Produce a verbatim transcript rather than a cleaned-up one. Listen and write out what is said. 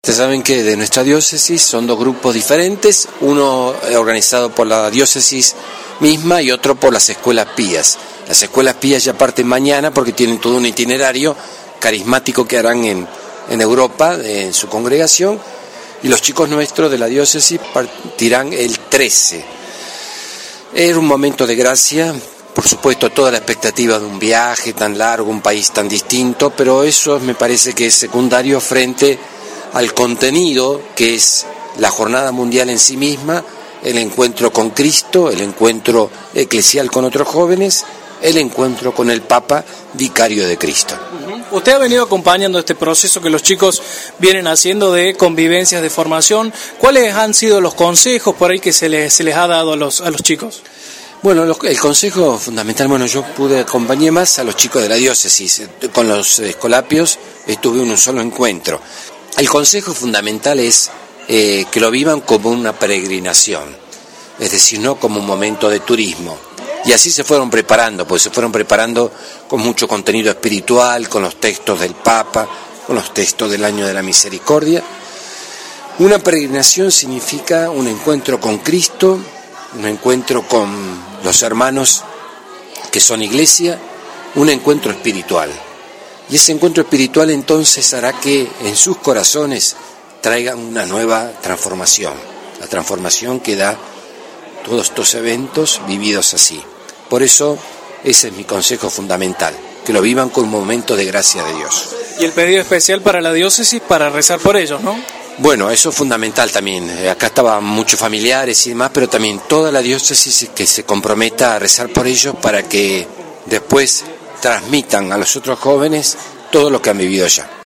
Ustedes saben que de nuestra diócesis son dos grupos diferentes, uno organizado por la diócesis misma y otro por las escuelas pías. Las escuelas pías ya parten mañana porque tienen todo un itinerario carismático que harán en, en Europa, en su congregación, y los chicos nuestros de la diócesis partirán el trece. Era un momento de gracia, por supuesto toda la expectativa de un viaje tan largo, un país tan distinto, pero eso me parece que es secundario frente al contenido que es la jornada mundial en sí misma, el encuentro con Cristo, el encuentro eclesial con otros jóvenes, el encuentro con el Papa, vicario de Cristo. Usted ha venido acompañando este proceso que los chicos vienen haciendo de convivencias, de formación. ¿Cuáles han sido los consejos por ahí que se les, se les ha dado a los, a los chicos? Bueno, los, el consejo fundamental, bueno, yo pude acompañar más a los chicos de la diócesis. Con los escolapios estuve en un solo encuentro. El consejo fundamental es eh, que lo vivan como una peregrinación, es decir, no como un momento de turismo. Y así se fueron preparando, pues se fueron preparando con mucho contenido espiritual, con los textos del Papa, con los textos del Año de la Misericordia. Una peregrinación significa un encuentro con Cristo, un encuentro con los hermanos que son iglesia, un encuentro espiritual. Y ese encuentro espiritual entonces hará que en sus corazones traigan una nueva transformación, la transformación que da todos estos eventos vividos así. Por eso, ese es mi consejo fundamental, que lo vivan con un momento de gracia de Dios. Y el pedido especial para la diócesis para rezar por ellos, ¿no? Bueno, eso es fundamental también. Acá estaban muchos familiares y demás, pero también toda la diócesis que se comprometa a rezar por ellos para que después transmitan a los otros jóvenes todo lo que han vivido ya.